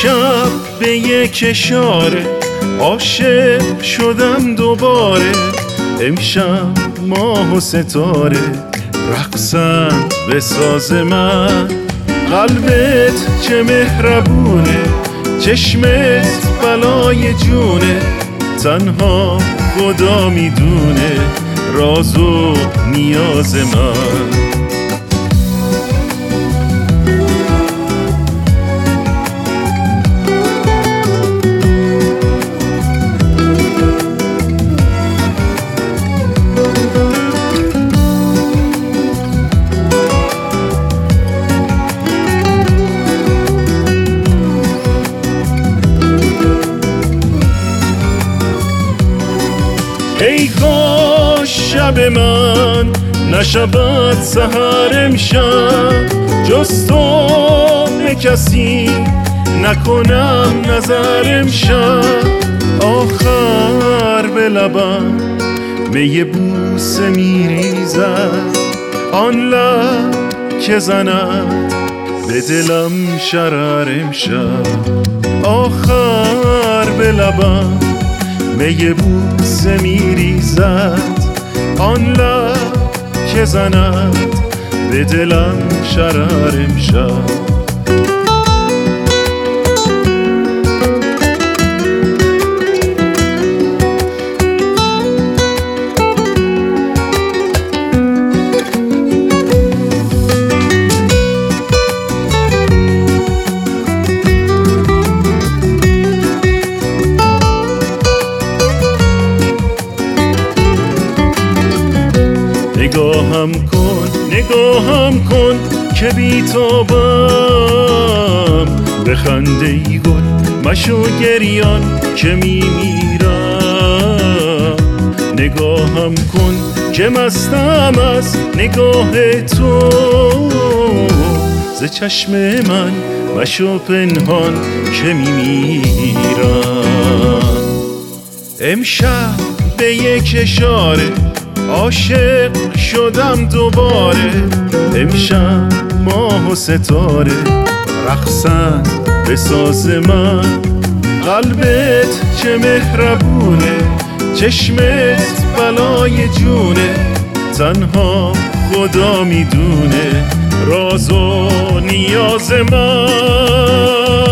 امشب به یک اشاره عاشق شدم دوباره. امشب ماه و ستاره رقصند به ساز من. قلبت چه مهربونه، چشمت بلای جونه. تنها خدا میدونه راز و نیاز من. ای کاش شب من نشود سحر امشب، جز تو به کسی نکنم نظر امشب. آخر به لبم می بوسه میریزد، آن لب که زند به دلم شرر امشب. آخر به لبم می بوسه میریزد، آن لب که زند به دلم شرر امشب. نگاهم کن که بیتابم، به خنده ای گل مشو گریان که میمیرم. نگاهم کن که مستم از نگاه تو، ز چشم من مشو پنهان که میمیرم. امشب به یک اشاره عاشق شدم دوباره. امشب ماه و ستاره رقصند به ساز من. قلبت چه مهربونه، چشمت بلای جونه. تنها خدا میدونه راز و نیاز من.